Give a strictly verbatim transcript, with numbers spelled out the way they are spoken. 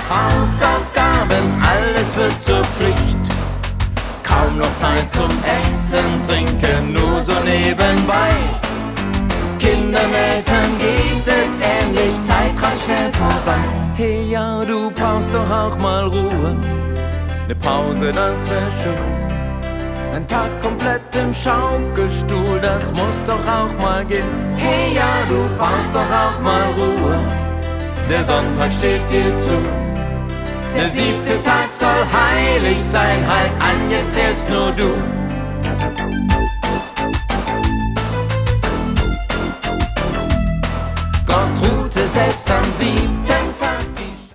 Hausaufgaben, alles wird zur Pflicht. Kaum noch Zeit zum Essen, Trinken, nur so nebenbei. Kindern, Eltern geht es ähnlich, Zeit rast schnell vorbei. Hey ja, du brauchst doch auch mal Ruhe, ne Pause, das wär schön. Ein Tag komplett im Schaukelstuhl, das muss doch auch mal gehen. Hey ja, du brauchst doch auch mal Ruhe, der Sonntag steht dir zu. Der siebte Tag soll heilig sein, halt an, jetzt zählst nur du. Gott ruhte selbst am siebten